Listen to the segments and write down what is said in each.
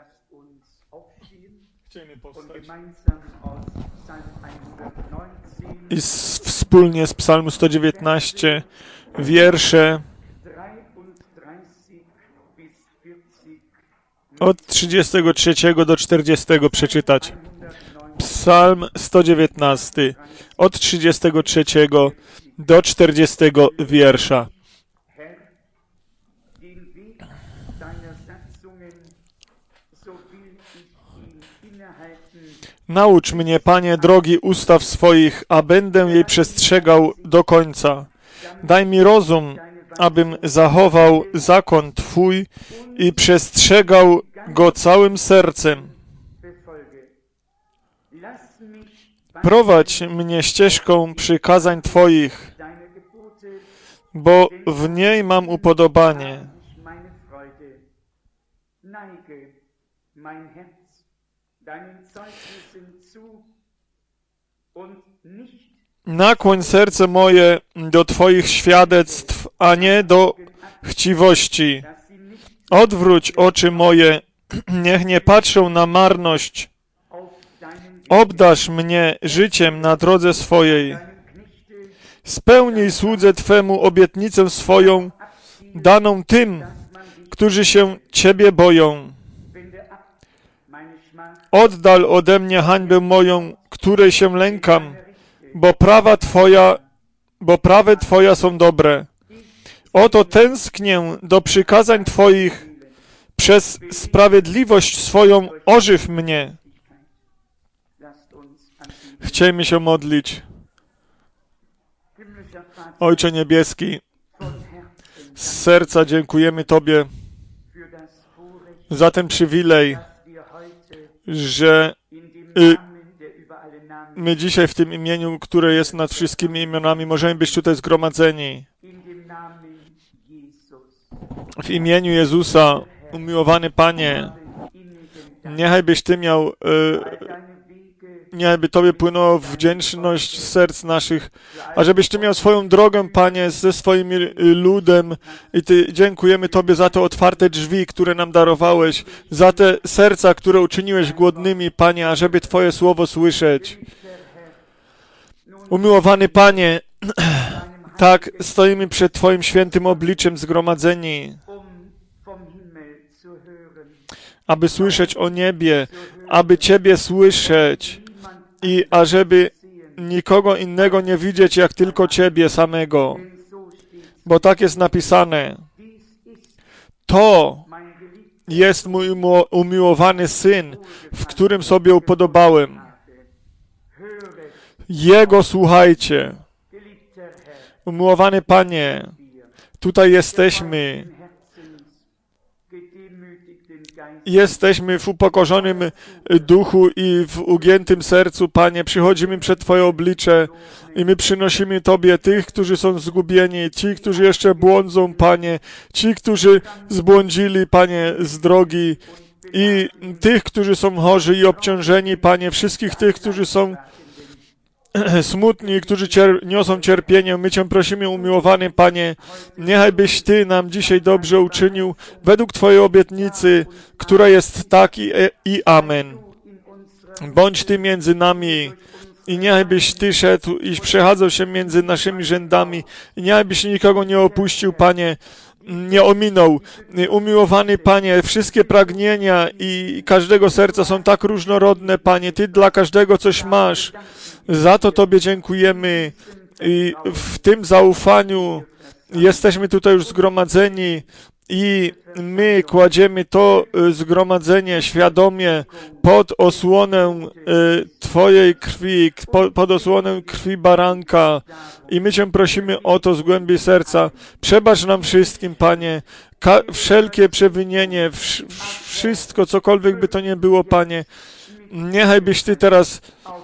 Chcielibyśmy powstać i wspólnie z Psalmu 119 wiersze od 33 do 40 przeczytać. Psalm 119 od 33 do 40 wiersza. Naucz mnie, Panie, drogi ustaw swoich, a będę jej przestrzegał do końca. Daj mi rozum, abym zachował zakon Twój i przestrzegał go całym sercem. Prowadź mnie ścieżką przykazań Twoich, bo w niej mam upodobanie. Nakłoń serce moje do Twoich świadectw, a nie do chciwości. Odwróć oczy moje, niech nie patrzą na marność. Obdarz mnie życiem na drodze swojej. Spełnij słudze Twemu obietnicę swoją, daną tym, którzy się Ciebie boją. Oddal ode mnie hańbę moją, której się lękam, bo prawe Twoja są dobre. Oto tęsknię do przykazań Twoich, przez sprawiedliwość swoją ożyw mnie. Chciejmy się modlić. Ojcze Niebieski, z serca dziękujemy Tobie za ten przywilej, że my dzisiaj w tym imieniu, które jest nad wszystkimi imionami, możemy być tutaj zgromadzeni. W imieniu Jezusa, umiłowany Panie, niechaj by Tobie płynęła wdzięczność z serc naszych, a żebyś Ty miał swoją drogę, Panie, ze swoim ludem i dziękujemy Tobie za te otwarte drzwi, które nam darowałeś, za te serca, które uczyniłeś głodnymi, Panie, ażeby Twoje słowo słyszeć. Umiłowany Panie, tak stoimy przed Twoim świętym obliczem zgromadzeni, aby słyszeć o niebie, aby Ciebie słyszeć i ażeby nikogo innego nie widzieć, jak tylko Ciebie samego. Bo tak jest napisane. To jest mój umiłowany Syn, w którym sobie upodobałem. Jego słuchajcie. Umiłowany Panie, tutaj jesteśmy. Jesteśmy w upokorzonym duchu i w ugiętym sercu, Panie. Przychodzimy przed Twoje oblicze i my przynosimy Tobie tych, którzy są zgubieni, ci, którzy jeszcze błądzą, Panie, ci, którzy zbłądzili, Panie, z drogi i tych, którzy są chorzy i obciążeni, Panie, wszystkich tych, którzy są smutni, którzy niosą cierpienie. My Cię prosimy, umiłowany Panie, niechaj byś Ty nam dzisiaj dobrze uczynił według Twojej obietnicy, która jest tak i amen. Bądź Ty między nami i niechaj byś Ty szedł i przechadzał się między naszymi rzędami i niechaj byś nikogo nie opuścił, Panie, nie ominął. Umiłowany Panie, wszystkie pragnienia i każdego serca są tak różnorodne, Panie. Ty dla każdego coś masz. Za to Tobie dziękujemy i w tym zaufaniu jesteśmy tutaj już zgromadzeni i my kładziemy to zgromadzenie świadomie pod osłonę Twojej krwi, pod osłonę krwi baranka i my Cię prosimy o to z głębi serca. Przebacz nam wszystkim, Panie, wszelkie przewinienie, wszystko, cokolwiek by to nie było, Panie. Niechaj byś Ty teraz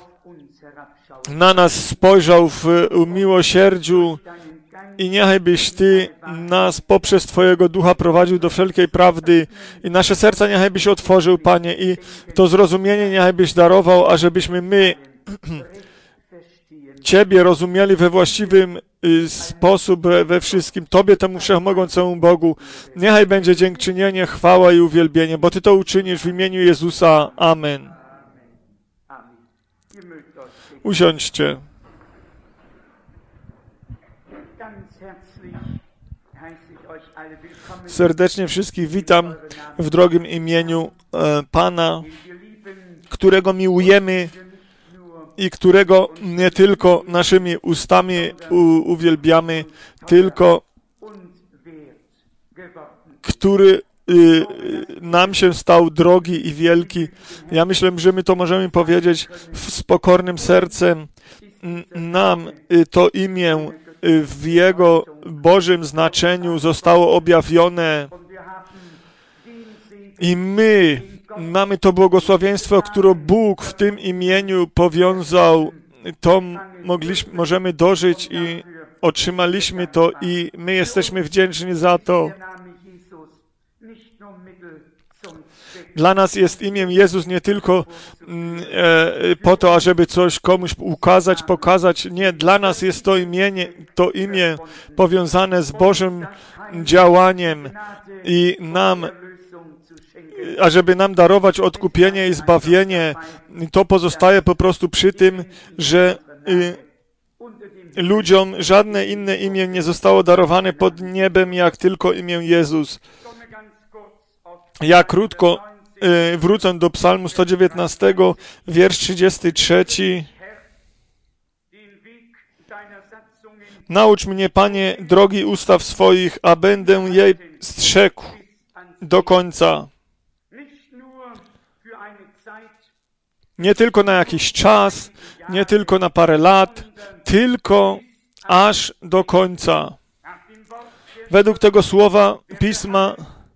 na nas spojrzał w miłosierdziu i niechaj byś Ty nas poprzez Twojego Ducha prowadził do wszelkiej prawdy i nasze serca niechaj byś otworzył, Panie, i to zrozumienie niechaj byś darował, ażebyśmy my Ciebie rozumieli we właściwym sposób we wszystkim. Tobie, temu Wszechmogącemu Bogu, niechaj będzie dziękczynienie, chwała i uwielbienie, bo Ty to uczynisz w imieniu Jezusa. Amen. Usiądźcie. Serdecznie wszystkich witam w drogim imieniu Pana, którego miłujemy i którego nie tylko naszymi ustami uwielbiamy, tylko który nam się stał drogi i wielki. Ja myślę, że my to możemy powiedzieć z pokornym sercem. Nam to imię w Jego Bożym znaczeniu zostało objawione i my mamy to błogosławieństwo, które Bóg w tym imieniu powiązał. To możemy dożyć i otrzymaliśmy to i my jesteśmy wdzięczni za to. Dla nas jest imię Jezus nie tylko po to, ażeby coś komuś ukazać, pokazać. Nie, dla nas jest to imię powiązane z Bożym działaniem i ażeby nam darować odkupienie i zbawienie. To pozostaje po prostu przy tym, że ludziom żadne inne imię nie zostało darowane pod niebem, jak tylko imię Jezus. Ja krótko wrócę do Psalmu 119, wiersz 33. Naucz mnie, Panie, drogi ustaw swoich, a będę jej strzegł do końca. Nie tylko na jakiś czas, nie tylko na parę lat, tylko aż do końca. Według tego słowa Pisma,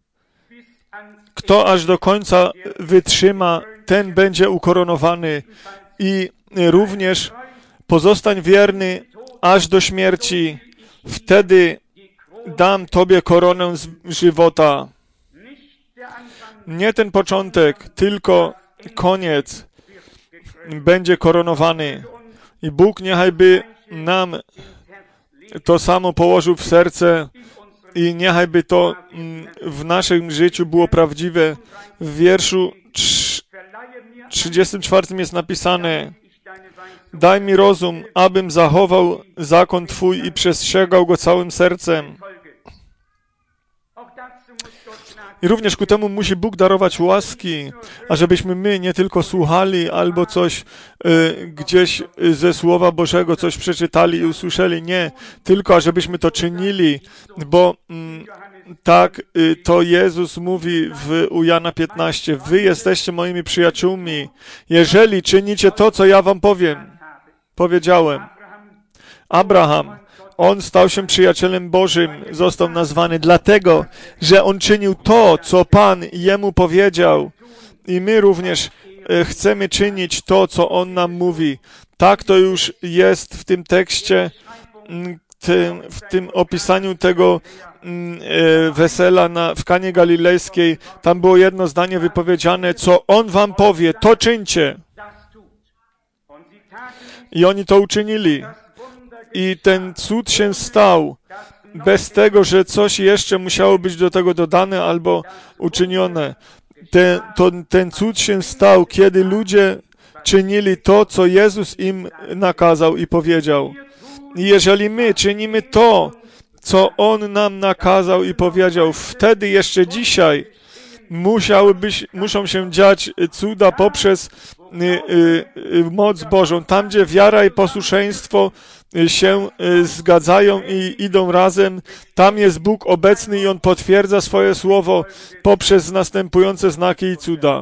kto aż do końca wytrzyma, ten będzie ukoronowany. I również pozostań wierny aż do śmierci. Wtedy dam Tobie koronę żywota. Nie ten początek, tylko koniec będzie koronowany. I Bóg niechaj by nam to samo położył w serce i niechaj by to w naszym życiu było prawdziwe. W wierszu 34 jest napisane: daj mi rozum, abym zachował zakon Twój i przestrzegał go całym sercem. I również ku temu musi Bóg darować łaski, ażebyśmy my nie tylko słuchali albo coś gdzieś ze Słowa Bożego coś przeczytali i usłyszeli. Nie, tylko ażebyśmy to czynili, bo tak to Jezus mówi u Jana 15. Wy jesteście moimi przyjaciółmi, jeżeli czynicie to, co ja wam powiedziałem. Abraham, on stał się przyjacielem Bożym, został nazwany dlatego, że on czynił to, co Pan jemu powiedział. I my również chcemy czynić to, co on nam mówi. Tak to już jest w tym tekście, w tym opisaniu tego wesela w Kanie Galilejskiej. Tam było jedno zdanie wypowiedziane: co on wam powie, to czyńcie. I oni to uczynili. I ten cud się stał, bez tego, że coś jeszcze musiało być do tego dodane albo uczynione. Ten cud się stał, kiedy ludzie czynili to, co Jezus im nakazał i powiedział. I jeżeli my czynimy to, co On nam nakazał i powiedział, wtedy jeszcze dzisiaj muszą się dziać cuda poprzez moc Bożą. Tam, gdzie wiara i posłuszeństwo się zgadzają i idą razem, tam jest Bóg obecny i On potwierdza swoje słowo poprzez następujące znaki i cuda.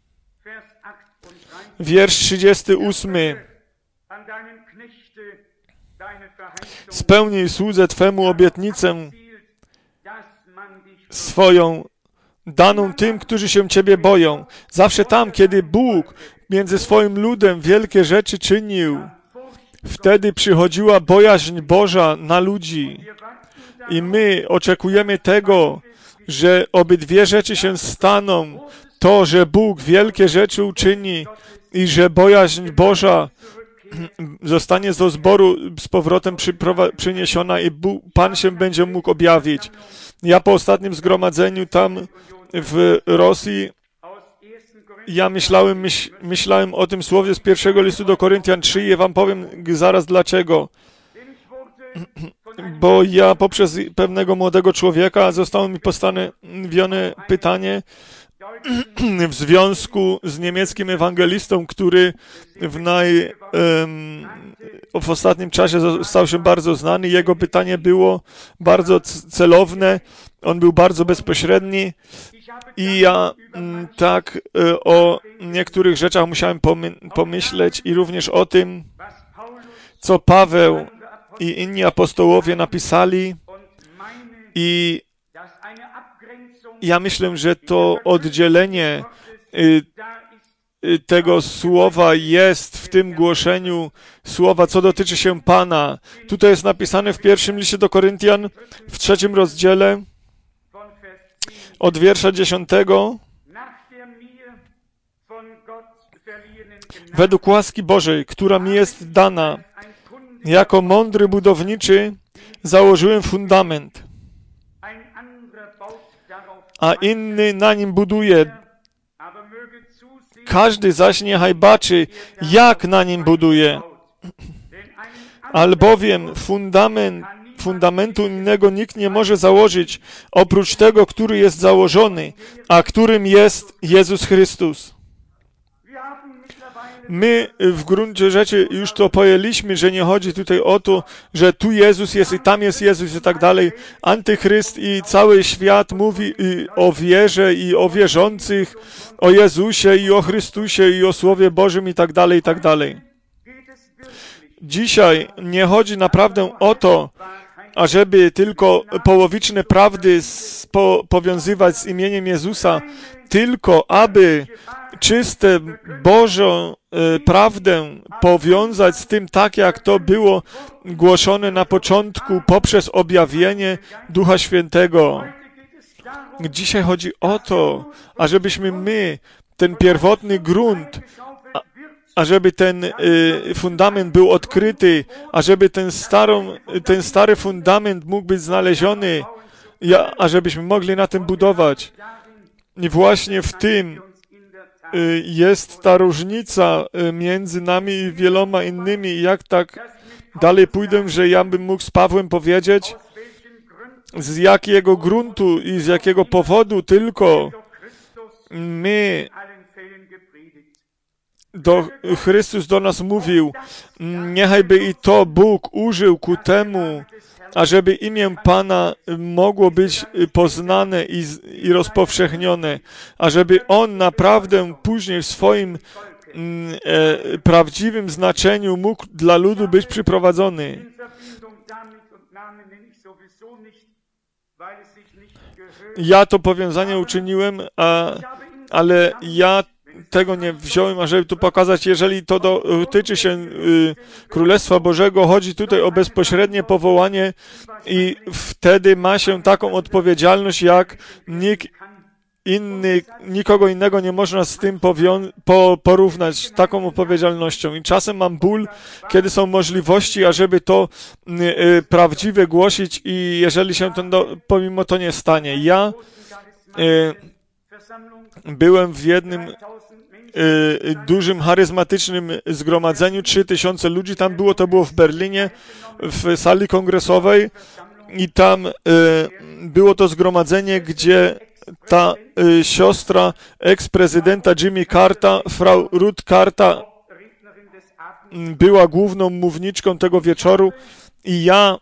Wiersz 38. Spełnij słudze Twemu obietnicę swoją, daną tym, którzy się Ciebie boją. Zawsze tam, kiedy Bóg między swoim ludem wielkie rzeczy czynił, wtedy przychodziła bojaźń Boża na ludzi. I my oczekujemy tego, że obydwie rzeczy się staną. To, że Bóg wielkie rzeczy uczyni i że bojaźń Boża zostanie do zboru z powrotem przyniesiona i Pan się będzie mógł objawić. Ja po ostatnim zgromadzeniu tam w Rosji, ja myślałem o tym słowie z pierwszego listu do Koryntian 3 i wam powiem zaraz dlaczego. Bo ja poprzez pewnego młodego człowieka zostało mi postawione pytanie w związku z niemieckim ewangelistą, który w ostatnim czasie stał się bardzo znany. Jego pytanie było bardzo celowne, on był bardzo bezpośredni i ja tak o niektórych rzeczach musiałem pomyśleć i również o tym, co Paweł i inni apostołowie napisali i ja myślę, że to oddzielenie tego słowa jest w tym głoszeniu słowa, co dotyczy się Pana. Tutaj jest napisane w pierwszym liście do Koryntian, w 3 rozdziale, od wiersza 10. Według łaski Bożej, która mi jest dana, jako mądry budowniczy założyłem fundament, a inny na nim buduje. Każdy zaś niechaj baczy, jak na nim buduje. Albowiem fundamentu innego nikt nie może założyć, oprócz tego, który jest założony, a którym jest Jezus Chrystus. My w gruncie rzeczy już to pojęliśmy, że nie chodzi tutaj o to, że tu Jezus jest i tam jest Jezus i tak dalej. Antychryst i cały świat mówi o wierze i o wierzących, o Jezusie i o Chrystusie i o Słowie Bożym i tak dalej, i tak dalej. Dzisiaj nie chodzi naprawdę o to, ażeby tylko połowiczne prawdy powiązywać z imieniem Jezusa, tylko aby czyste Bożą prawdę powiązać z tym tak, jak to było głoszone na początku poprzez objawienie Ducha Świętego. Dzisiaj chodzi o to, ażebyśmy my, ten pierwotny grunt, ażeby ten fundament był odkryty, ażeby ten stary fundament mógł być znaleziony, ażebyśmy mogli na tym budować. I właśnie w tym jest ta różnica między nami i wieloma innymi. I jak tak dalej pójdę, że ja bym mógł z Pawłem powiedzieć, z jakiego gruntu i z jakiego powodu tylko my Chrystus do nas mówił, niechajby i to Bóg użył ku temu, ażeby imię Pana mogło być poznane i rozpowszechnione, ażeby On naprawdę później w swoim prawdziwym znaczeniu mógł dla ludu być przyprowadzony. Ja to powiązanie uczyniłem, ale ja tego nie wziąłem, ażeby tu pokazać, jeżeli to dotyczy się Królestwa Bożego, chodzi tutaj o bezpośrednie powołanie i wtedy ma się taką odpowiedzialność, jak nikogo innego nie można z tym porównać, taką odpowiedzialnością. I czasem mam ból, kiedy są możliwości, ażeby to prawdziwie głosić i jeżeli się to pomimo to nie stanie. Ja byłem w jednym dużym, charyzmatycznym zgromadzeniu, 3000 ludzi tam było, to było w Berlinie, w sali kongresowej i tam było to zgromadzenie, gdzie ta siostra eks-prezydenta Jimmy Carta, Frau Ruth Carta, była główną mówniczką tego wieczoru i ja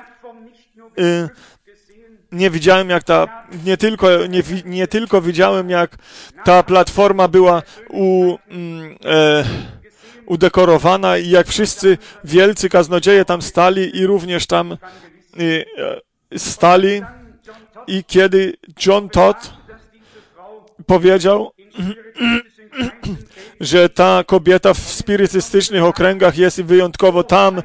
nie widziałem, jak nie tylko widziałem, jak ta platforma była udekorowana i jak wszyscy wielcy kaznodzieje tam stali i również tam stali. I kiedy John Todd powiedział, że ta kobieta w spirytystycznych okręgach jest wyjątkowo tam,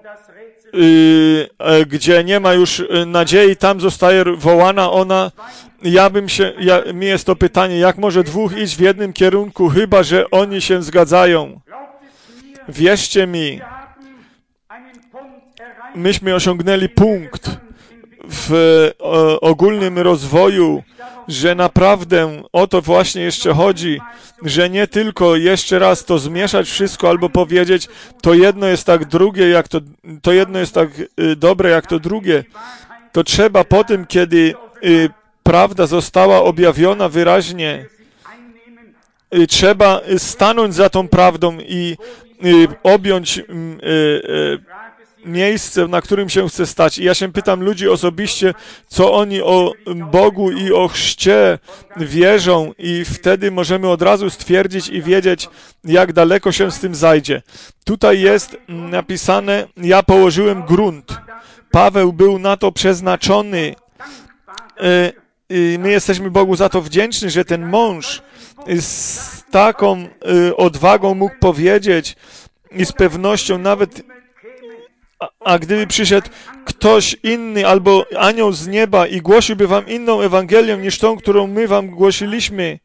gdzie nie ma już nadziei, tam zostaje wołana ona mi jest to pytanie, jak może dwóch iść w jednym kierunku, chyba że oni się zgadzają. Wierzcie mi, myśmy osiągnęli punkt w ogólnym rozwoju, że naprawdę o to właśnie jeszcze chodzi, że nie tylko jeszcze raz to zmieszać wszystko albo powiedzieć, to jedno jest tak drugie, to jedno jest tak dobre jak to drugie. To trzeba po tym, kiedy prawda została objawiona wyraźnie, trzeba stanąć za tą prawdą i objąć miejsce, na którym się chce stać. I ja się pytam ludzi osobiście, co oni o Bogu i o chrzcie wierzą i wtedy możemy od razu stwierdzić i wiedzieć, jak daleko się z tym zajdzie. Tutaj jest napisane, ja położyłem grunt. Paweł był na to przeznaczony. My jesteśmy Bogu za to wdzięczni, że ten mąż z taką odwagą mógł powiedzieć i z pewnością nawet, a gdyby przyszedł ktoś inny albo anioł z nieba i głosiłby wam inną Ewangelię niż tą, którą my wam głosiliśmy,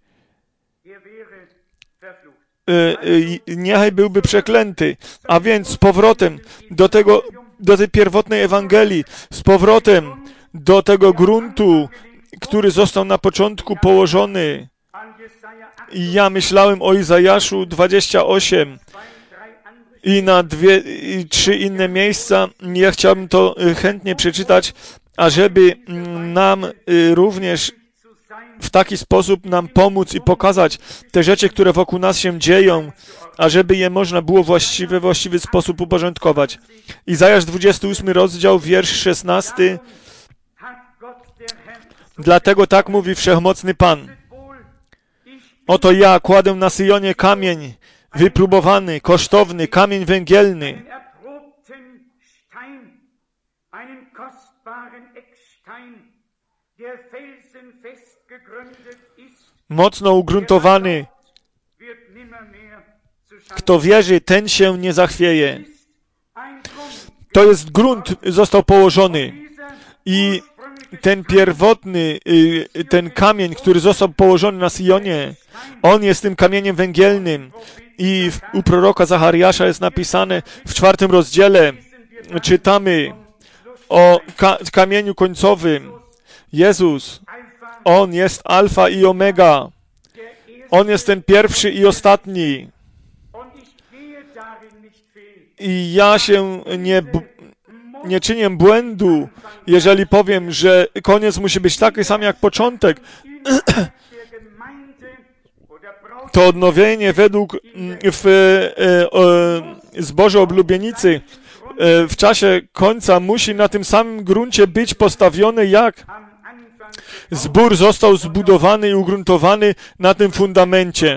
niechaj byłby przeklęty. A więc z powrotem do tej pierwotnej Ewangelii, z powrotem do tego gruntu, który został na początku położony. I ja myślałem o Izajaszu 28 i na 3 inne miejsca. Ja chciałbym to chętnie przeczytać, ażeby nam również w taki sposób nam pomóc i pokazać te rzeczy, które wokół nas się dzieją, ażeby je można było we właściwy sposób uporządkować. Izajasz 28 rozdział, wiersz 16. Dlatego tak mówi Wszechmocny Pan. Oto ja kładę na Syjonie kamień wypróbowany, kosztowny, kamień węgielny. Mocno ugruntowany. Kto wierzy, ten się nie zachwieje. To jest grunt, został położony. I ten pierwotny, ten kamień, który został położony na Syjonie, on jest tym kamieniem węgielnym. I u proroka Zachariasza jest napisane w 4 rozdziale, czytamy o kamieniu końcowym. Jezus, On jest Alfa i Omega. On jest ten pierwszy i ostatni. I ja się nie czynię błędu, jeżeli powiem, że koniec musi być taki sam jak początek. To odnowienie według zboża oblubienicy w czasie końca musi na tym samym gruncie być postawione, jak zbór został zbudowany i ugruntowany na tym fundamencie.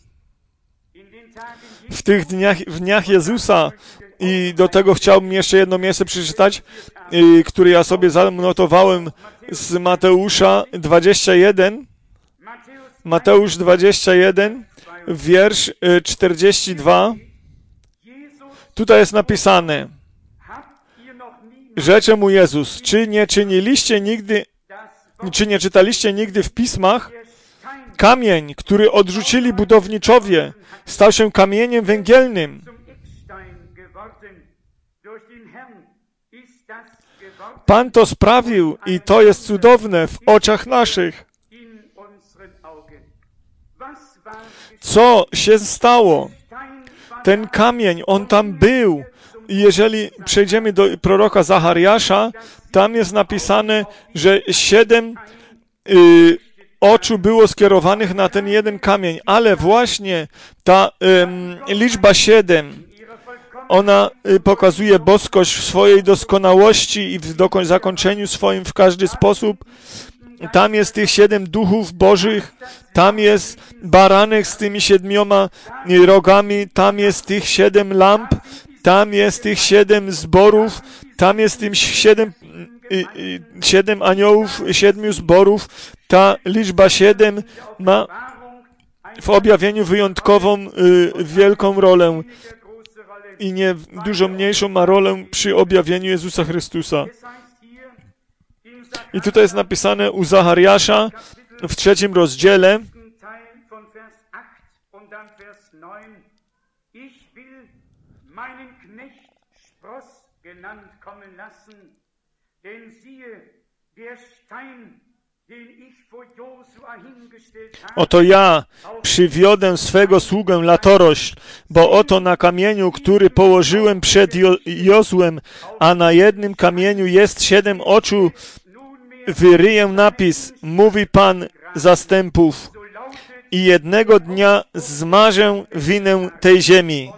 W tych dniach Jezusa, i do tego chciałbym jeszcze jedno miejsce przeczytać, które ja sobie zanotowałem z Mateusza 21. Mateusz 21, wiersz 42. Tutaj jest napisane, rzecze mu Jezus, czy nie czytaliście nigdy w pismach? Kamień, który odrzucili budowniczowie, stał się kamieniem węgielnym. Pan to sprawił i to jest cudowne w oczach naszych. Co się stało? Ten kamień, on tam był. I jeżeli przejdziemy do proroka Zachariasza, tam jest napisane, że 7 oczu było skierowanych na ten jeden kamień, ale właśnie ta liczba 7, ona pokazuje boskość w swojej doskonałości i w zakończeniu swoim w każdy sposób. Tam jest tych 7 duchów bożych, tam jest baranek z tymi 7 rogami, tam jest tych 7 lamp, tam jest tych 7 zborów, tam jest tych 7 aniołów, 7 zborów. Ta liczba 7 ma w objawieniu wyjątkową, wielką rolę i nie dużo mniejszą ma rolę przy objawieniu Jezusa Chrystusa. I tutaj jest napisane u Zachariasza w 3 rozdziale, oto ja przywiodę swego sługę latorośl, bo oto na kamieniu, który położyłem przed Jozłem, a na jednym kamieniu jest 7 oczu, wyryję napis, mówi Pan zastępów, i jednego dnia zmarzę winę tej ziemi.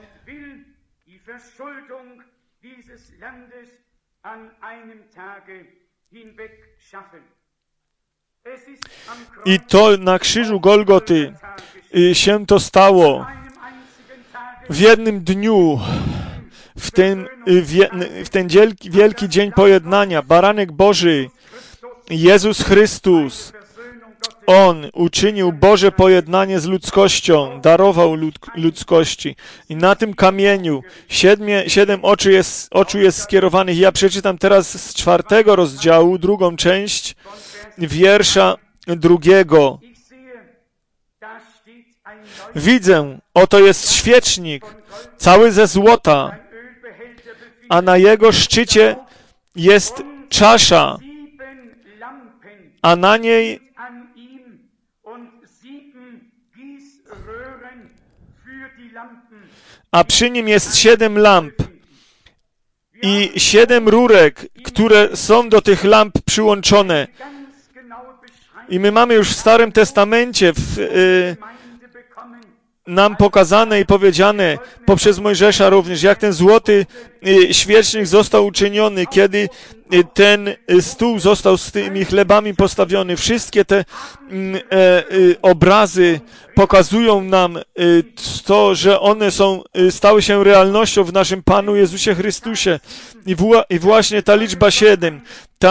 I to na krzyżu Golgoty się to stało. W jednym dniu, w ten wielki dzień pojednania, Baranek Boży, Jezus Chrystus, On uczynił Boże pojednanie z ludzkością, darował ludzkości. I na tym kamieniu 7 oczu jest skierowanych. Ja przeczytam teraz z 4 rozdziału, 2 część, wiersza 2. Widzę, oto jest świecznik, cały ze złota, a na jego szczycie jest czasza, a na niej przy nim jest 7 lamp i 7 rurek, które są do tych lamp przyłączone. I my mamy już w Starym Testamencie nam pokazane i powiedziane poprzez Mojżesza również, jak ten złoty świecznik został uczyniony, kiedy ten stół został z tymi chlebami postawiony. Wszystkie te obrazy pokazują nam to, że one stały się realnością w naszym Panu Jezusie Chrystusie. I właśnie ta liczba 7,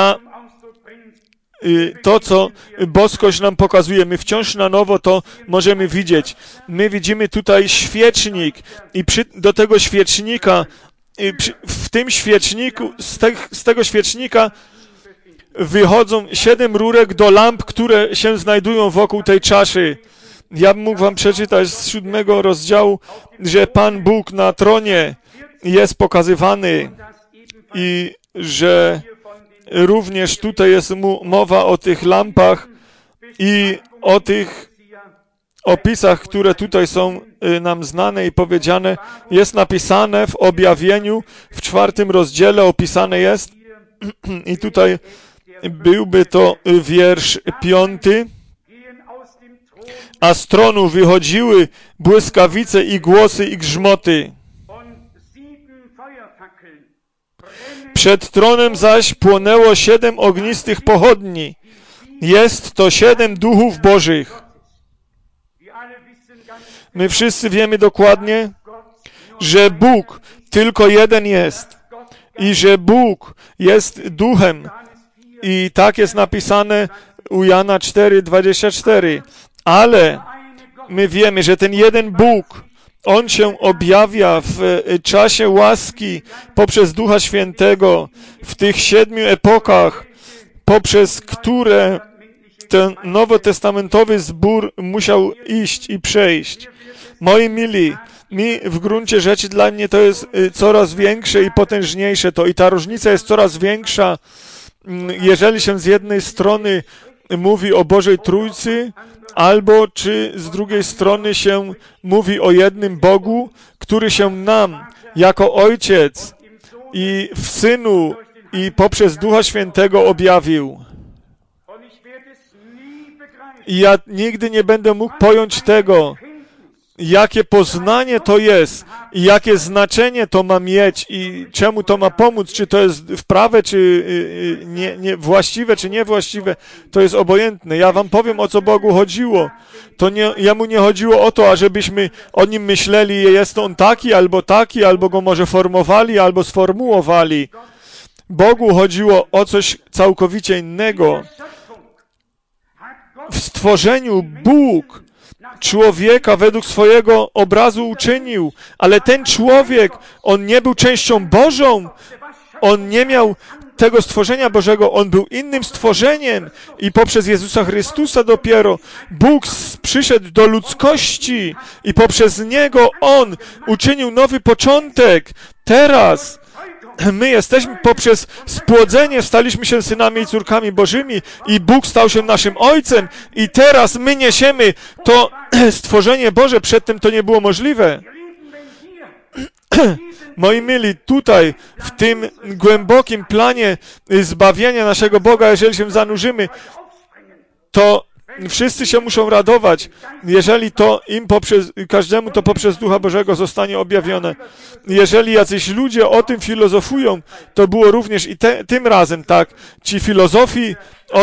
to, co boskość nam pokazuje, my wciąż na nowo to możemy widzieć. My widzimy tutaj świecznik i do tego świecznika, w tym świeczniku, z tego świecznika wychodzą 7 rurek do lamp, które się znajdują wokół tej czaszy. Ja bym mógł wam przeczytać z 7 rozdziału, że Pan Bóg na tronie jest pokazywany i że również tutaj jest mowa o tych lampach i o tych opisach, które tutaj są nam znane i powiedziane. Jest napisane w objawieniu, w 4 rozdziale opisane jest i tutaj byłby to wiersz 5. A z tronu wychodziły błyskawice i głosy i grzmoty. Przed tronem zaś płonęło 7 ognistych pochodni. Jest to 7 duchów bożych. My wszyscy wiemy dokładnie, że Bóg tylko jeden jest i że Bóg jest duchem. I tak jest napisane u Jana 4:24. Ale my wiemy, że ten jeden Bóg, On się objawia w czasie łaski poprzez Ducha Świętego, w tych 7 epokach, poprzez które ten nowotestamentowy zbór musiał iść i przejść. Moi mili, w gruncie rzeczy dla mnie to jest coraz większe i potężniejsze to. I ta różnica jest coraz większa, jeżeli się z jednej strony mówi o Bożej Trójcy, albo czy z drugiej strony się mówi o jednym Bogu, który się nam, jako Ojciec i w Synu i poprzez Ducha Świętego objawił. I ja nigdy nie będę mógł pojąć tego, jakie poznanie to jest i jakie znaczenie to ma mieć i czemu to ma pomóc, czy to jest wprawe, czy nie, właściwe, czy niewłaściwe, to jest obojętne. Ja wam powiem, o co Bogu chodziło. Jemu nie chodziło o to, ażebyśmy o Nim myśleli, jest On taki, albo Go może formowali, albo sformułowali. Bogu chodziło o coś całkowicie innego. W stworzeniu Bóg człowieka według swojego obrazu uczynił, ale ten człowiek, on nie był częścią Bożą, on nie miał tego stworzenia Bożego. On był innym stworzeniem i poprzez Jezusa Chrystusa dopiero Bóg przyszedł do ludzkości i poprzez Niego On uczynił nowy początek. Teraz my jesteśmy poprzez spłodzenie, staliśmy się synami i córkami Bożymi i Bóg stał się naszym Ojcem i teraz my niesiemy to stworzenie Boże. Przedtem to nie było możliwe. Moi mili, tutaj, w tym głębokim planie zbawienia naszego Boga, jeżeli się zanurzymy, to wszyscy się muszą radować, jeżeli to każdemu to poprzez Ducha Bożego zostanie objawione. Jeżeli jacyś ludzie o tym filozofują, to było również i tym razem tak. Ci filozofi,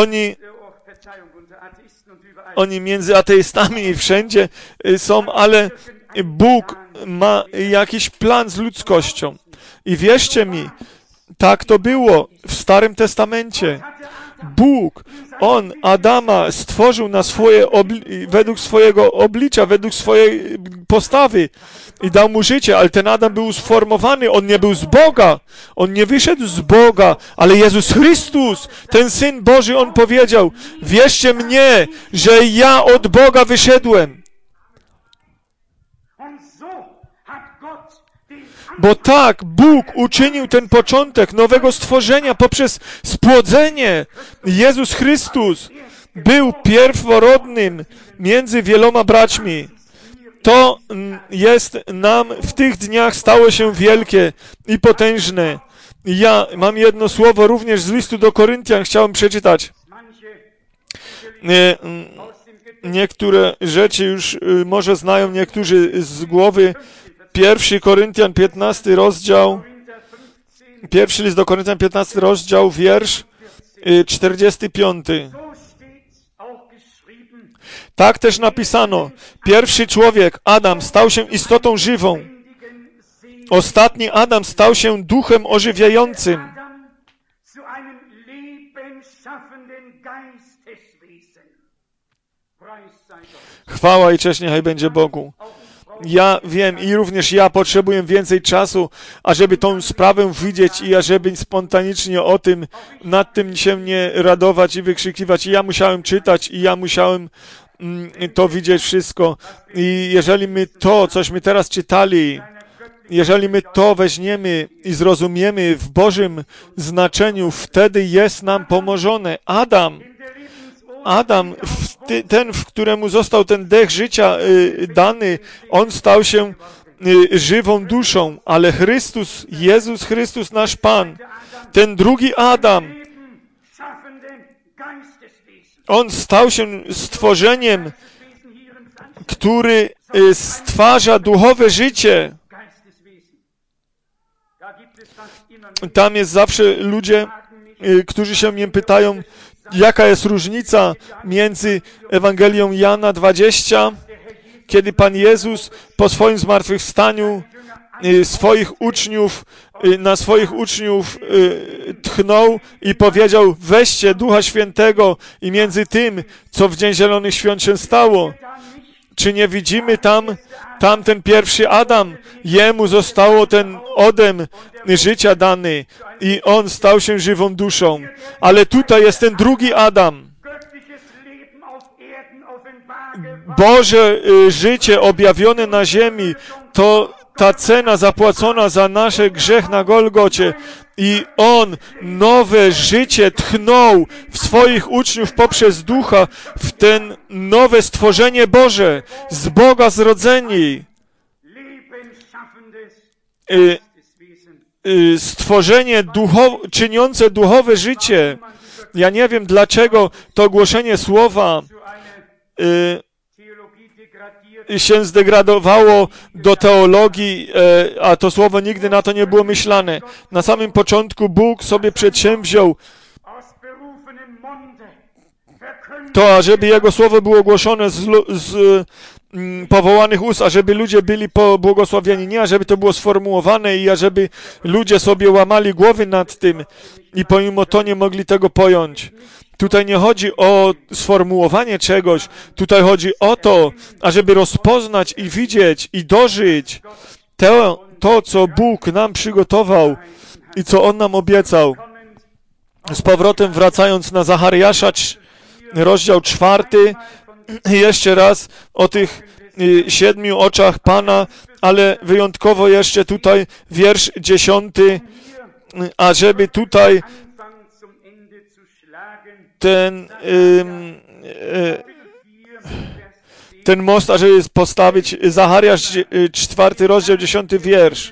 oni między ateistami i wszędzie są, ale Bóg ma jakiś plan z ludzkością. I wierzcie mi, tak to było w Starym Testamencie. Bóg, On Adama stworzył według swojego oblicza, według swojej postawy i dał mu życie, ale ten Adam był sformowany, on nie był z Boga, on nie wyszedł z Boga, ale Jezus Chrystus, ten Syn Boży, On powiedział, wierzcie mnie, że ja od Boga wyszedłem. Bo tak Bóg uczynił ten początek nowego stworzenia poprzez spłodzenie. Jezus Chrystus był pierworodnym między wieloma braćmi. To jest nam w tych dniach stało się wielkie i potężne. Ja mam jedno słowo również z listu do Koryntian, chciałem przeczytać. Niektóre rzeczy już może znają niektórzy z głowy. 1 Koryntian 15 rozdział, pierwszy list do Koryntian 15 rozdział, wiersz 45. Tak też napisano, pierwszy człowiek, Adam, stał się istotą żywą. Ostatni Adam stał się duchem ożywiającym. Chwała i cześć niechaj będzie Bogu. Ja wiem i również ja potrzebuję więcej czasu, ażeby tą sprawę widzieć i ażeby spontanicznie nad tym się nie radować i wykrzykiwać. I ja musiałem czytać i ja musiałem to widzieć wszystko. I jeżeli my to, cośmy teraz czytali, jeżeli my to weźmiemy i zrozumiemy w Bożym znaczeniu, wtedy jest nam pomożone. Adam, ten, w któremu został ten dech życia dany, on stał się żywą duszą, ale Chrystus, Jezus Chrystus, nasz Pan, ten drugi Adam, on stał się stworzeniem, który stwarza duchowe życie. Tam jest zawsze ludzie, którzy się mnie pytają, jaka jest różnica między Ewangelią Jana 20, kiedy Pan Jezus po swoim zmartwychwstaniu na swoich uczniów tchnął i powiedział, weźcie Ducha Świętego i między tym, co w Dzień Zielonych Świąt się stało. Czy nie widzimy tam ten pierwszy Adam? Jemu zostało ten odem życia dany i on stał się żywą duszą. Ale tutaj jest ten drugi Adam. Boże życie objawione na ziemi, to ta cena zapłacona za nasz grzech na Golgocie. I On nowe życie tchnął w swoich uczniów poprzez Ducha w ten nowe stworzenie Boże, z Boga zrodzeni. Stworzenie czyniące duchowe życie. Ja nie wiem, dlaczego to głoszenie słowa się zdegradowało do teologii, a to słowo nigdy na to nie było myślane. Na samym początku Bóg sobie przedsięwziął to, ażeby Jego słowo było głoszone z powołanych ust, ażeby ludzie byli pobłogosławieni, nie ażeby to było sformułowane i ażeby ludzie sobie łamali głowy nad tym i pomimo to nie mogli tego pojąć. Tutaj nie chodzi o sformułowanie czegoś, tutaj chodzi o to, ażeby rozpoznać i widzieć i dożyć to, co Bóg nam przygotował i co On nam obiecał. z powrotem wracając na Zachariasza, rozdział 4, jeszcze raz o tych 7 oczach Pana, ale wyjątkowo jeszcze tutaj wiersz 10, ażeby tutaj ten most, ażeby postawić, Zachariasz 4, rozdział 10, wiersz.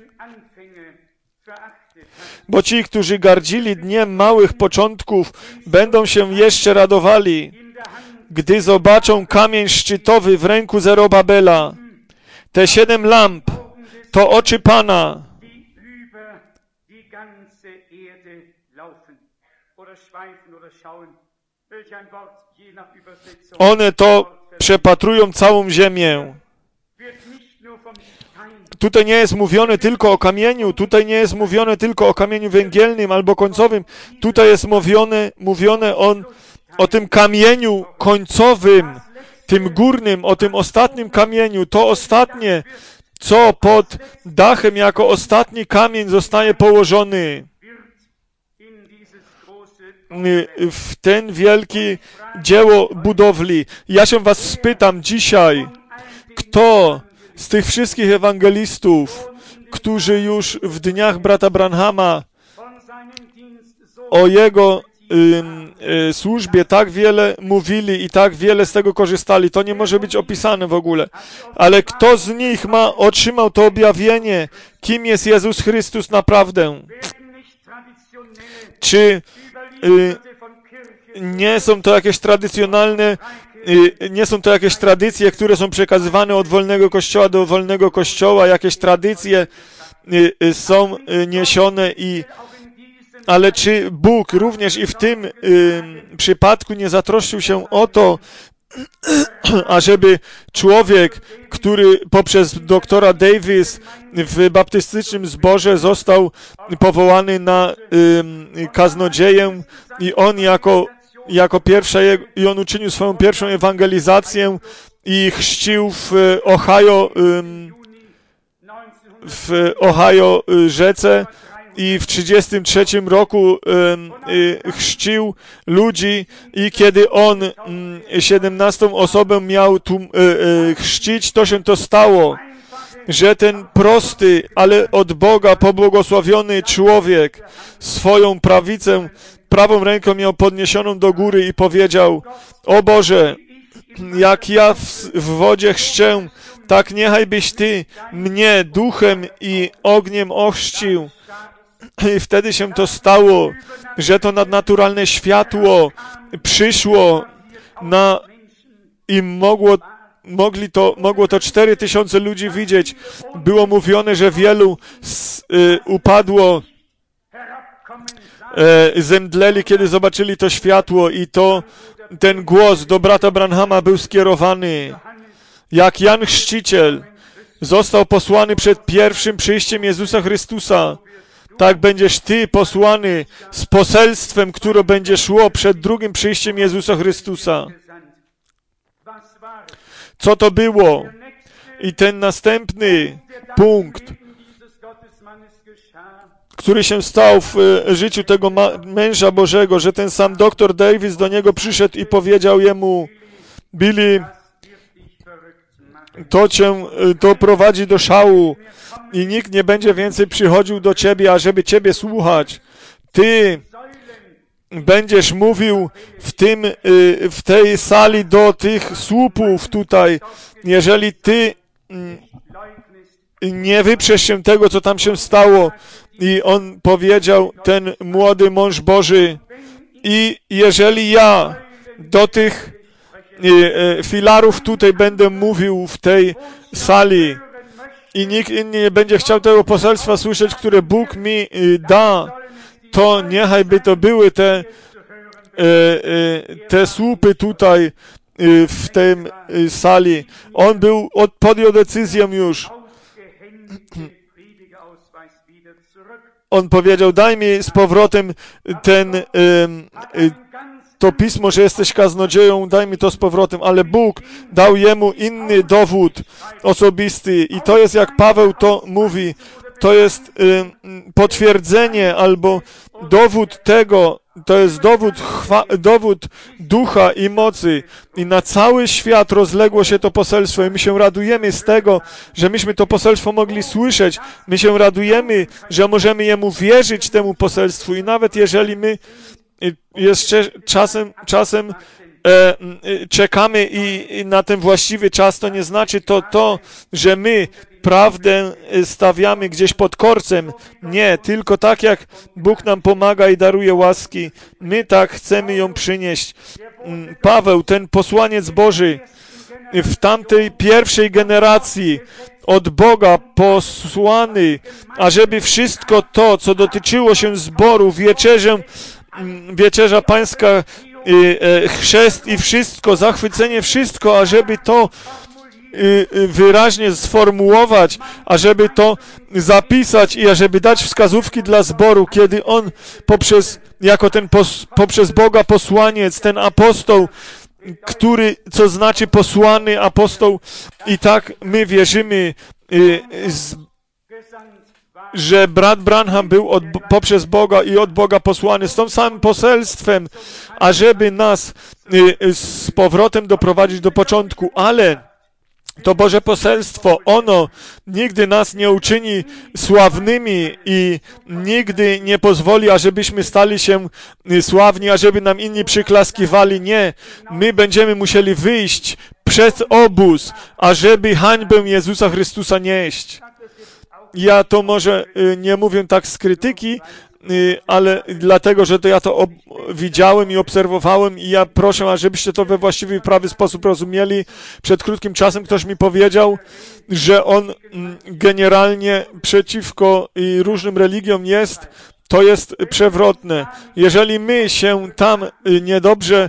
Bo ci, którzy gardzili dniem małych początków, będą się jeszcze radowali, gdy zobaczą kamień szczytowy w ręku Zerobabela. Te 7 lamp to oczy Pana. One to przepatrują całą ziemię. Tutaj nie jest mówione tylko o kamieniu, tutaj nie jest mówione tylko o kamieniu węgielnym albo końcowym. Tutaj jest mówione o tym kamieniu końcowym, tym górnym, o tym ostatnim kamieniu. To ostatnie, co pod dachem jako ostatni kamień zostaje położony w ten wielki dzieło budowli. Ja się was spytam dzisiaj, kto z tych wszystkich ewangelistów, którzy już w dniach brata Branhama o jego służbie tak wiele mówili i tak wiele z tego korzystali, to nie może być opisane w ogóle. Ale kto z nich otrzymał to objawienie, kim jest Jezus Chrystus naprawdę? Czy nie są to jakieś tradycjonalne, nie są to jakieś tradycje, które są przekazywane od wolnego kościoła do wolnego kościoła, jakieś tradycje są niesione ale czy Bóg również i w tym przypadku nie zatroszczył się o to, ażeby człowiek, który poprzez doktora Davis w baptystycznym zborze został powołany na kaznodzieję i on on uczynił swoją pierwszą ewangelizację i chrzcił w Ohio rzece i w 1933 roku chrzcił ludzi i kiedy on 17 osobę miał chrzcić, to się to stało, że ten prosty, ale od Boga pobłogosławiony człowiek swoją prawą ręką miał podniesioną do góry i powiedział: o Boże, jak ja w wodzie chrzczę, tak niechaj byś Ty mnie duchem i ogniem ochrzcił. I wtedy się to stało, że to nadnaturalne światło przyszło i mogło to 4000 ludzi widzieć. Było mówione, że wielu upadło, zemdleli, kiedy zobaczyli to światło i ten głos do brata Branhama był skierowany. Jak Jan Chrzciciel został posłany przed pierwszym przyjściem Jezusa Chrystusa, tak będziesz Ty posłany z poselstwem, które będzie szło przed drugim przyjściem Jezusa Chrystusa. Co to było? I ten następny punkt, który się stał w życiu tego męża Bożego, że ten sam doktor Davis do niego przyszedł i powiedział jemu: Billy, to prowadzi do szału i nikt nie będzie więcej przychodził do ciebie, ażeby ciebie słuchać. Ty będziesz mówił w tej sali do tych słupów tutaj. Jeżeli ty nie wyprzesz się tego, co tam się stało. I on powiedział, ten młody mąż Boży, i jeżeli ja do tych filarów tutaj będę mówił w tej sali i nikt inny nie będzie chciał tego poselstwa słyszeć, które Bóg mi da, to niechaj by to były te słupy tutaj w tej sali. On podjął decyzję już. On powiedział: daj mi z powrotem to pismo, że jesteś kaznodzieją, daj mi to z powrotem, ale Bóg dał jemu inny dowód osobisty i to jest, jak Paweł to mówi, to jest potwierdzenie albo dowód tego, to jest dowód ducha i mocy. I na cały świat rozległo się to poselstwo i my się radujemy z tego, że myśmy to poselstwo mogli słyszeć. My się radujemy, że możemy jemu wierzyć, temu poselstwu. I nawet jeżeli my jeszcze czasem czekamy i na ten właściwy czas, to nie znaczy to, że my prawdę stawiamy gdzieś pod korcem. Nie, tylko tak jak Bóg nam pomaga i daruje łaski, my tak chcemy ją przynieść. Paweł, ten posłaniec Boży w tamtej pierwszej generacji od Boga posłany, ażeby wszystko to, co dotyczyło się zboru, wieczerza pańska, chrzest i wszystko, zachwycenie, wszystko, ażeby to wyraźnie sformułować, ażeby to zapisać i ażeby dać wskazówki dla zboru, kiedy on poprzez Boga posłaniec, ten apostoł, co znaczy posłany apostoł, i tak my wierzymy, że brat Branham był poprzez Boga i od Boga posłany z tym samym poselstwem, ażeby nas z powrotem doprowadzić do początku, ale to Boże poselstwo, ono nigdy nas nie uczyni sławnymi i nigdy nie pozwoli, ażebyśmy stali się sławni, ażeby nam inni przyklaskiwali. Nie, my będziemy musieli wyjść przez obóz, ażeby hańbę Jezusa Chrystusa nieść. Ja to może nie mówię tak z krytyki, ale dlatego, że to ja to widziałem i obserwowałem i ja proszę, ażebyście to we właściwy i prawy sposób rozumieli. Przed krótkim czasem ktoś mi powiedział, że on generalnie przeciwko różnym religiom jest. To jest przewrotne. Jeżeli my się tam niedobrze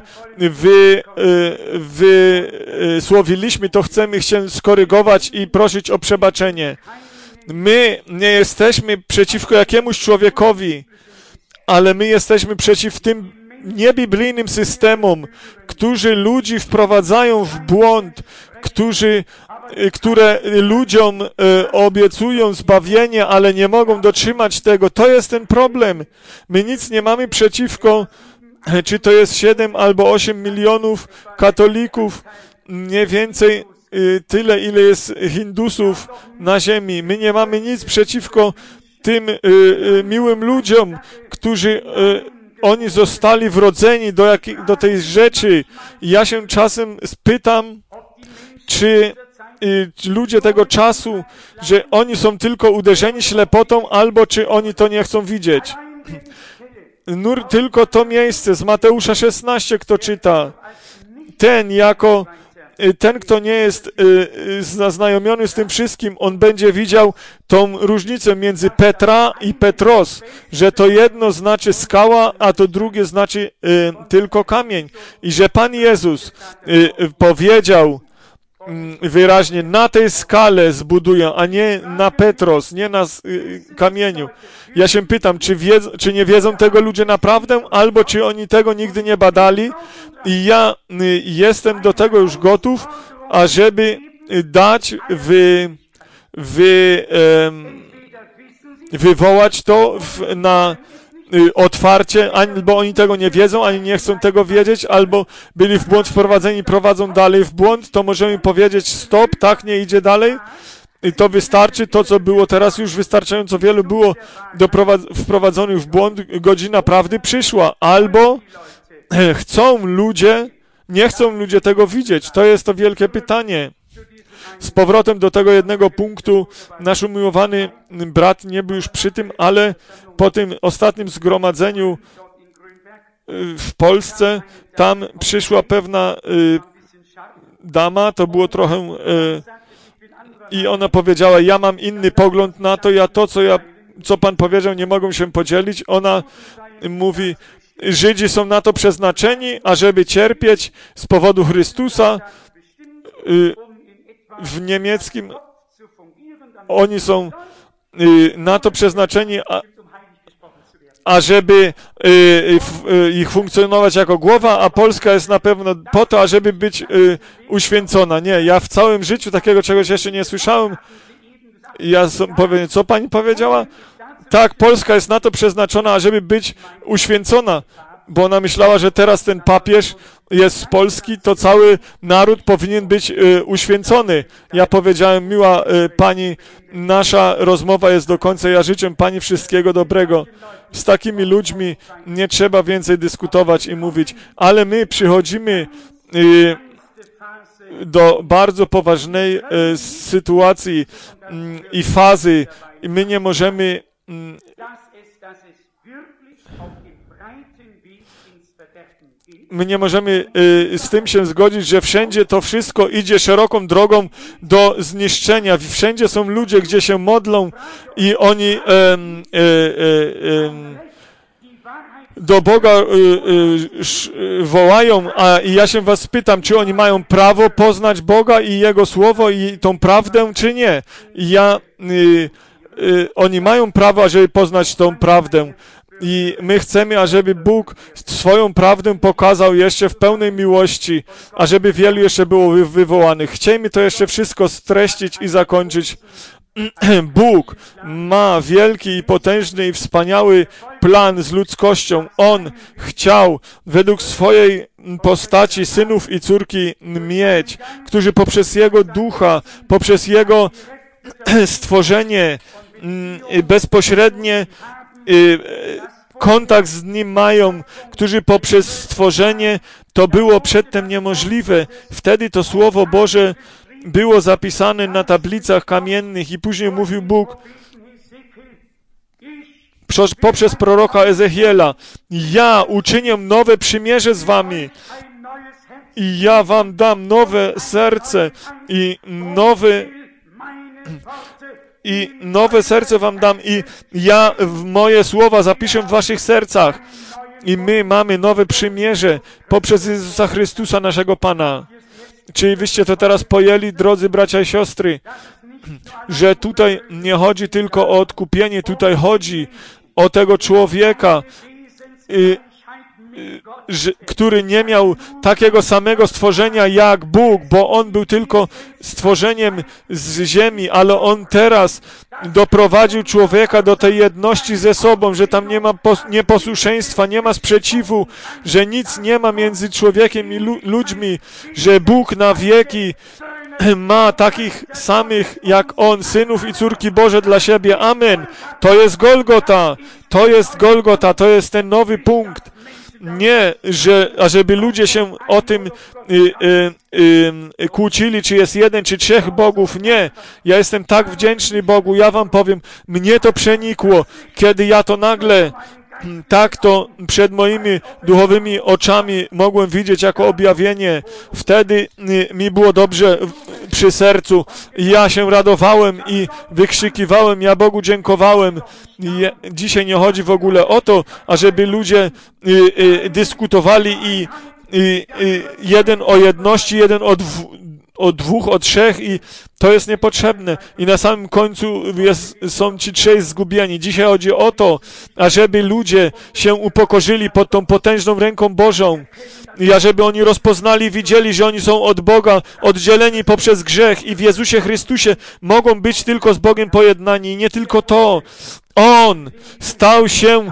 wysłowiliśmy, to chcemy się skorygować i prosić o przebaczenie. My nie jesteśmy przeciwko jakiemuś człowiekowi, ale my jesteśmy przeciw tym niebiblijnym systemom, którzy ludzi wprowadzają w błąd, które ludziom obiecują zbawienie, ale nie mogą dotrzymać tego. To jest ten problem. My nic nie mamy przeciwko, czy to jest 7 albo 8 milionów katolików, nie więcej, tyle, ile jest Hindusów na ziemi. My nie mamy nic przeciwko tym miłym ludziom, którzy oni zostali wrodzeni do tej rzeczy. I ja się czasem pytam, czy ludzie tego czasu, że oni są tylko uderzeni ślepotą, albo czy oni to nie chcą widzieć. Tylko to miejsce z Mateusza 16, kto czyta, ten, kto nie jest zaznajomiony z tym wszystkim, on będzie widział tą różnicę między Petra i Petros, że to jedno znaczy skała, a to drugie znaczy tylko kamień. I że Pan Jezus powiedział wyraźnie, na tej skale zbuduję, a nie na Petros, nie na kamieniu. Ja się pytam, czy nie wiedzą tego ludzie naprawdę, albo czy oni tego nigdy nie badali. I ja jestem do tego już gotów, ażeby dać wywołać to na otwarcie, albo oni tego nie wiedzą, ani nie chcą tego wiedzieć, albo byli w błąd wprowadzeni, prowadzą dalej w błąd, to możemy powiedzieć stop, tak nie idzie dalej i to wystarczy, to co było teraz już wystarczająco wielu było wprowadzonych w błąd, godzina prawdy przyszła, albo nie chcą ludzie tego widzieć, to jest to wielkie pytanie. Z powrotem do tego jednego punktu, nasz umiłowany brat nie był już przy tym, ale po tym ostatnim zgromadzeniu w Polsce, tam przyszła pewna dama, to było trochę i ona powiedziała, ja mam inny pogląd na to, co Pan powiedział, nie mogą się podzielić. Ona mówi, Żydzi są na to przeznaczeni, ażeby cierpieć z powodu Chrystusa. W niemieckim oni są na to przeznaczeni, ażeby ich funkcjonować jako głowa, a Polska jest na pewno po to, ażeby być uświęcona. Nie, ja w całym życiu takiego czegoś jeszcze nie słyszałem. Ja powiem, co pani powiedziała? Tak, Polska jest na to przeznaczona, ażeby być uświęcona. bo ona myślała, że teraz ten papież jest z Polski, to cały naród powinien być uświęcony. Ja powiedziałem, miła pani, nasza rozmowa jest do końca, ja życzę pani wszystkiego dobrego. Z takimi ludźmi nie trzeba więcej dyskutować i mówić, ale my przychodzimy do bardzo poważnej sytuacji i fazy i my nie możemy z tym się zgodzić, że wszędzie to wszystko idzie szeroką drogą do zniszczenia. Wszędzie są ludzie, gdzie się modlą i oni do Boga wołają, i ja się was pytam, czy oni mają prawo poznać Boga i Jego Słowo i tą prawdę, czy nie? Oni mają prawo, ażeby poznać tą prawdę. I my chcemy, ażeby Bóg swoją prawdę pokazał jeszcze w pełnej miłości, ażeby wielu jeszcze było wywołanych. Chciejmy to jeszcze wszystko streścić i zakończyć. Bóg ma wielki i potężny i wspaniały plan z ludzkością. On chciał według swojej postaci synów i córki mieć, którzy poprzez Jego Ducha, poprzez Jego stworzenie bezpośrednie kontakt z Nim mają, którzy poprzez stworzenie to było przedtem niemożliwe. Wtedy to Słowo Boże było zapisane na tablicach kamiennych i później mówił Bóg poprzez proroka Ezechiela: ja uczynię nowe przymierze z wami i ja wam dam nowe serce i nowe serce wam dam i ja moje słowa zapiszę w waszych sercach. I my mamy nowe przymierze poprzez Jezusa Chrystusa, naszego Pana. Czy wyście to teraz pojęli, drodzy bracia i siostry, że tutaj nie chodzi tylko o odkupienie, tutaj chodzi o tego człowieka, który nie miał takiego samego stworzenia jak Bóg, bo on był tylko stworzeniem z ziemi, ale on teraz doprowadził człowieka do tej jedności ze sobą, że tam nie ma nieposłuszeństwa, nie ma sprzeciwu, że nic nie ma między człowiekiem i ludźmi, że Bóg na wieki ma takich samych jak On, synów i córki Boże dla siebie. Amen. To jest Golgota. To jest Golgota. To jest ten nowy punkt. Nie, ażeby ludzie się o tym kłócili, czy jest jeden, czy trzech bogów. Nie. Ja jestem tak wdzięczny Bogu. Ja wam powiem, mnie to przenikło, kiedy ja to nagle tak to przed moimi duchowymi oczami mogłem widzieć jako objawienie. Wtedy mi było dobrze przy sercu. Ja się radowałem i wykrzykiwałem, ja Bogu dziękowałem. Dzisiaj nie chodzi w ogóle o to, ażeby ludzie dyskutowali i jeden o jedności, jeden o dwóch, o trzech i to jest niepotrzebne. I na samym końcu są ci trzej zgubieni. Dzisiaj chodzi o to, ażeby ludzie się upokorzyli pod tą potężną ręką Bożą i ażeby oni rozpoznali, widzieli, że oni są od Boga oddzieleni poprzez grzech i w Jezusie Chrystusie mogą być tylko z Bogiem pojednani. I nie tylko to. On stał się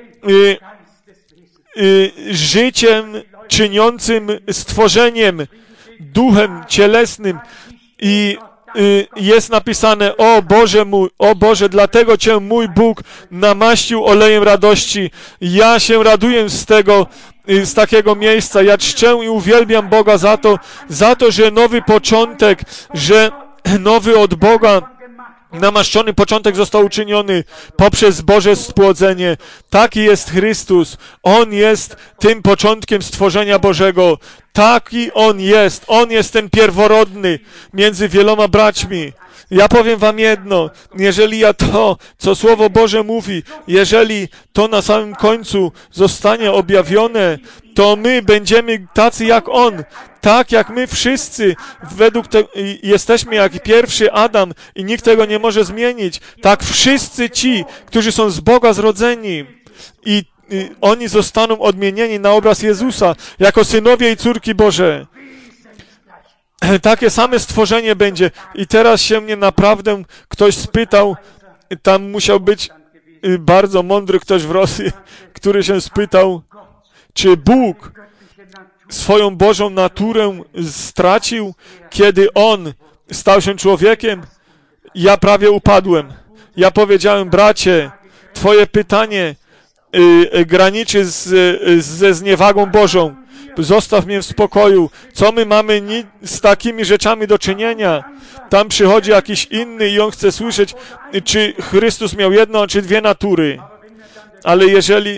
życiem czyniącym stworzeniem, duchem cielesnym i jest napisane: o Boże mój, o Boże, dlatego Cię mój Bóg namaścił olejem radości. Ja się raduję z takiego miejsca. Ja czczę i uwielbiam Boga za to, że nowy początek, że nowy od Boga namaszczony początek został uczyniony poprzez Boże spłodzenie. Taki jest Chrystus. On jest tym początkiem stworzenia Bożego. Taki On jest. On jest ten pierworodny między wieloma braćmi. Ja powiem wam jedno, jeżeli to, co Słowo Boże mówi, jeżeli to na samym końcu zostanie objawione, to my będziemy tacy jak On, tak jak my wszyscy jesteśmy jak pierwszy Adam i nikt tego nie może zmienić. Tak wszyscy ci, którzy są z Boga zrodzeni i oni zostaną odmienieni na obraz Jezusa jako synowie i córki Boże. Takie same stworzenie będzie. I teraz się mnie naprawdę ktoś spytał, tam musiał być bardzo mądry ktoś w Rosji, który się spytał, Czy Bóg swoją Bożą naturę stracił, kiedy On stał się człowiekiem? Ja prawie upadłem. Ja powiedziałem, bracie, twoje pytanie graniczy ze zniewagą Bożą. Zostaw mnie w spokoju. Co my mamy z takimi rzeczami do czynienia? Tam przychodzi jakiś inny i on chce słyszeć, czy Chrystus miał jedną, czy dwie natury. Ale jeżeli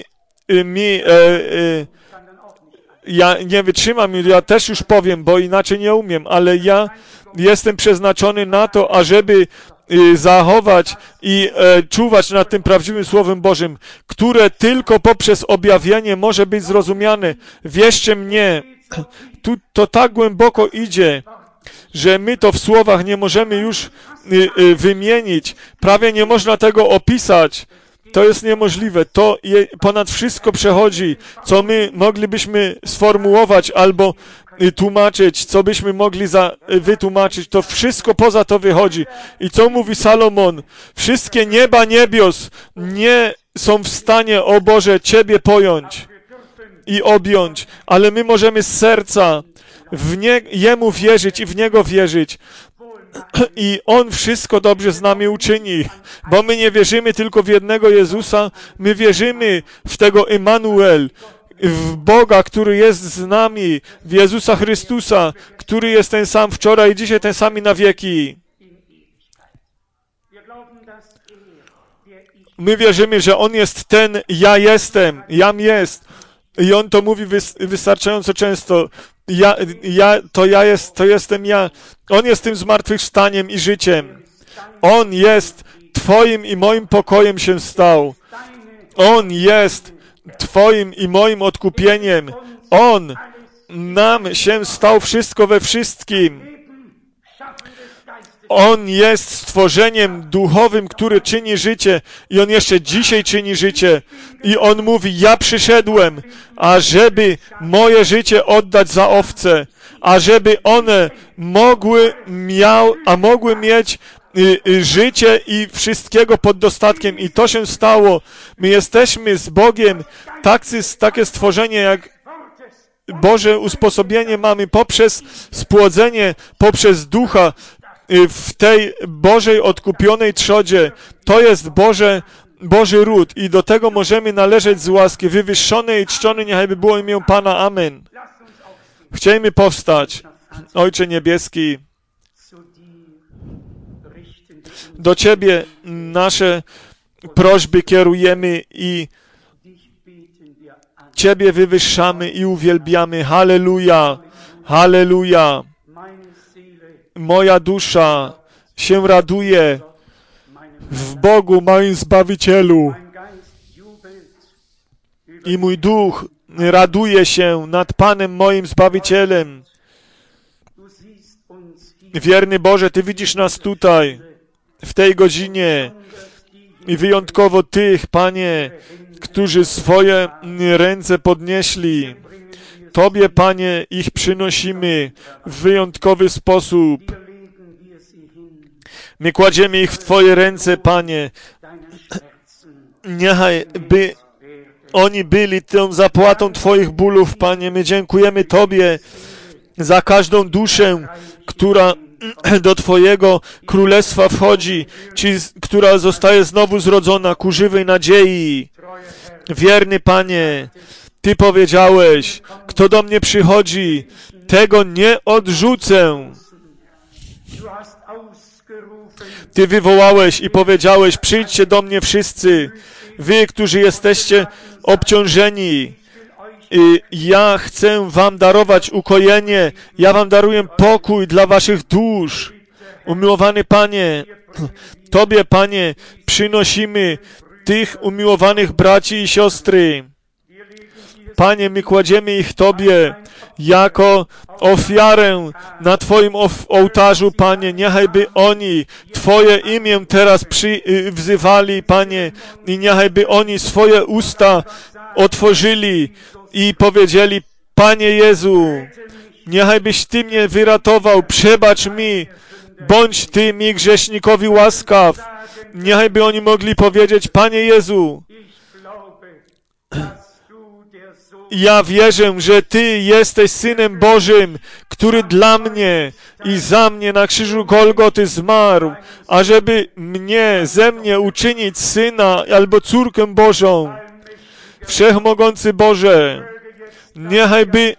ja nie wytrzymam, ja też już powiem, bo inaczej nie umiem, ale ja jestem przeznaczony na to, ażeby zachować i czuwać nad tym prawdziwym Słowem Bożym, które tylko poprzez objawienie może być zrozumiane. Wierzcie mnie, to tak głęboko idzie, że my to w słowach nie możemy już wymienić. Prawie nie można tego opisać. To jest niemożliwe. To ponad wszystko przechodzi, co my moglibyśmy sformułować albo tłumaczyć, co byśmy mogli wytłumaczyć. To wszystko poza to wychodzi. I co mówi Salomon? Wszystkie nieba niebios nie są w stanie, o Boże, Ciebie pojąć i objąć, ale my możemy z serca Jemu wierzyć i w Niego wierzyć. I On wszystko dobrze z nami uczyni, bo my nie wierzymy tylko w jednego Jezusa, my wierzymy w tego Immanuel, w Boga, który jest z nami, w Jezusa Chrystusa, który jest ten sam wczoraj i dzisiaj ten sam i na wieki. My wierzymy, że On jest ten ja jestem, jam jest. I On to mówi wystarczająco często. To jestem ja. On jest tym zmartwychwstaniem i życiem. On jest Twoim i moim pokojem się stał. On jest Twoim i moim odkupieniem. On nam się stał wszystko we wszystkim. On jest stworzeniem duchowym, który czyni życie i On jeszcze dzisiaj czyni życie. I On mówi, ja przyszedłem, ażeby moje życie oddać za owce, ażeby one mogły mieć życie i wszystkiego pod dostatkiem. I to się stało. My jesteśmy z Bogiem, takie stworzenie jak Boże usposobienie mamy poprzez spłodzenie, poprzez Ducha, w tej Bożej odkupionej trzodzie. To jest Boży ród i do tego możemy należeć z łaski. Wywyższony i czczony niechaj by było imię Pana. Amen. Chciejmy powstać. Ojcze Niebieski, do Ciebie nasze prośby kierujemy i Ciebie wywyższamy i uwielbiamy. Halleluja, halleluja. Moja dusza się raduje w Bogu, moim Zbawicielu. I mój duch raduje się nad Panem moim Zbawicielem. Wierny Boże, Ty widzisz nas tutaj, w tej godzinie i wyjątkowo tych, Panie, którzy swoje ręce podnieśli. Tobie, Panie, ich przynosimy w wyjątkowy sposób. My kładziemy ich w Twoje ręce, Panie. Niechaj by oni byli tą zapłatą Twoich bólów, Panie. My dziękujemy Tobie za każdą duszę, która do Twojego królestwa wchodzi, która zostaje znowu zrodzona ku żywej nadziei. Wierny Panie, Ty powiedziałeś, kto do mnie przychodzi, tego nie odrzucę. Ty wywołałeś i powiedziałeś, przyjdźcie do mnie wszyscy, wy, którzy jesteście obciążeni. Ja chcę wam darować ukojenie, ja wam daruję pokój dla waszych dusz. Umiłowany Panie, Tobie, Panie, przynosimy tych umiłowanych braci i siostry. Panie, my kładziemy ich Tobie jako ofiarę na Twoim ołtarzu, Panie. Niechaj by oni Twoje imię teraz wzywali, Panie, i niechaj by oni swoje usta otworzyli i powiedzieli, Panie Jezu, niechaj byś Ty mnie wyratował, przebacz mi, bądź Ty mi grzesznikowi łaskaw. Niechaj by oni mogli powiedzieć, Panie Jezu, ja wierzę, że Ty jesteś Synem Bożym, który dla mnie i za mnie na krzyżu Golgoty zmarł, ażeby ze mnie uczynić Syna albo córkę Bożą. Wszechmogący Boże, niechaj by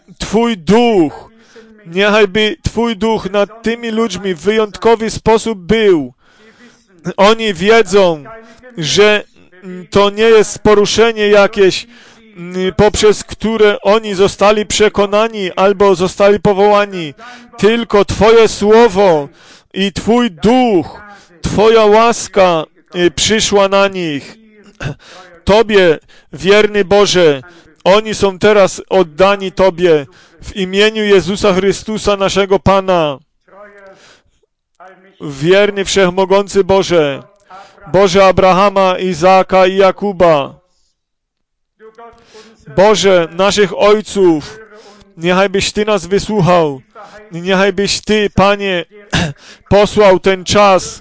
Twój duch nad tymi ludźmi w wyjątkowy sposób był. Oni wiedzą, że to nie jest poruszenie jakieś, poprzez które oni zostali przekonani albo zostali powołani, tylko Twoje słowo i Twój duch, Twoja łaska przyszła na nich. Tobie, wierny Boże, oni są teraz oddani Tobie w imieniu Jezusa Chrystusa, naszego Pana. Wierny, wszechmogący Boże, Boże Abrahama, Izaaka i Jakuba, Boże naszych ojców, niechaj byś Ty nas wysłuchał, niechaj byś Ty, Panie, posłał ten czas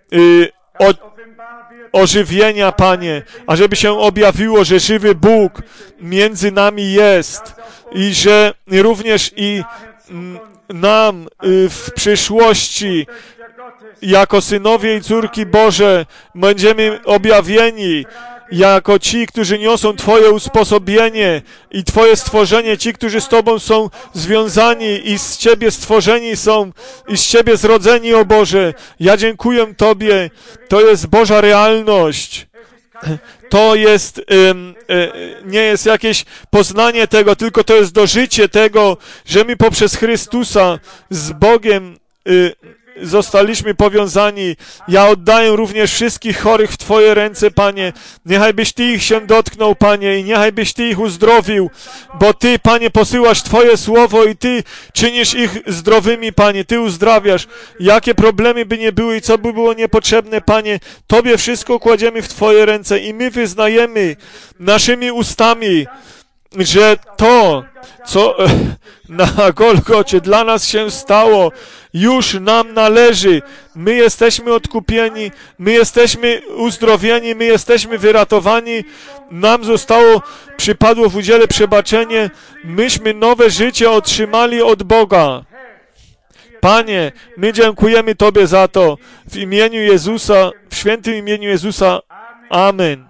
ożywienia, Panie, ażeby się objawiło, że żywy Bóg między nami jest i że również i nam w przyszłości jako synowie i córki Boże będziemy objawieni jako ci, którzy niosą Twoje usposobienie i Twoje stworzenie, ci, którzy z Tobą są związani i z Ciebie stworzeni są i z Ciebie zrodzeni, o Boże. Ja dziękuję Tobie. To jest Boża realność. To jest, nie jest jakieś poznanie tego, tylko to jest dożycie tego, że my poprzez Chrystusa z Bogiem zostaliśmy powiązani. Ja oddaję również wszystkich chorych w Twoje ręce, Panie. Niechaj byś Ty ich się dotknął, Panie, i niechaj byś Ty ich uzdrowił, bo Ty, Panie, posyłasz Twoje słowo i Ty czynisz ich zdrowymi, Panie. Ty uzdrawiasz. Jakie problemy by nie były i co by było niepotrzebne, Panie, Tobie wszystko kładziemy w Twoje ręce i my wyznajemy naszymi ustami, że to, co na Golgocie dla nas się stało, już nam należy. My jesteśmy odkupieni, my jesteśmy uzdrowieni, my jesteśmy wyratowani. Nam przypadło w udziale przebaczenie. Myśmy nowe życie otrzymali od Boga. Panie, my dziękujemy Tobie za to. W imieniu Jezusa, w świętym imieniu Jezusa. Amen.